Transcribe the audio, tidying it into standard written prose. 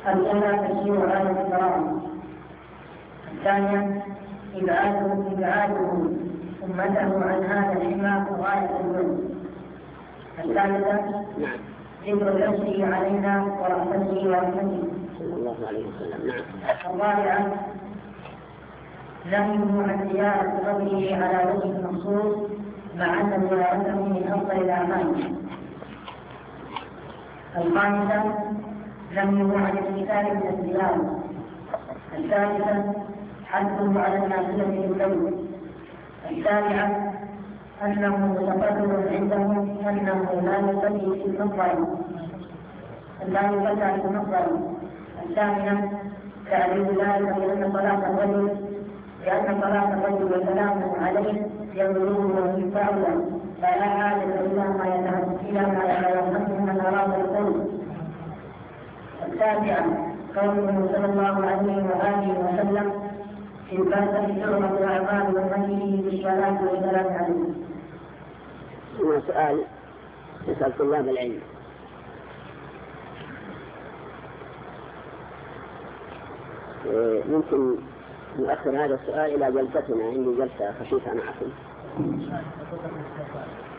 الأولى تشير على الكرامة، الثانية إبعاده أمته عن هذا الحمى غاية الظلم، الثالثة ذكر نفسه علينا ورحمته ورحمته صلى الله عليه وسلم. الرابعة نهيه عن زيارة قبره على وجه مخصوص مع أن زيارته من أفضل الأعمال. الخامسة نهيه عن الكتاب من الزيارة. الثالثة حثه على النافلة بالليل. السابعة أنه متقرر عندهم أنه لا يصلي في المقبرة، لا يصلى في المقبرة. الثامنة تعليل ذلك بأن صلاة الرجل وسلامه عليه يبلغه في فعله، فلا حاجة إلى ما يتوهمه من أراد القول. التاسعة قوله صلى الله عليه وآله وسلم في الباب تعرض الأعمال والمجيء بالصلاة والسلام عليه. هو سؤال يسأل طلاب العلم. ممكن نؤخر هذا السؤال إلى جلستنا، عندي جلسة خفيفة معكم.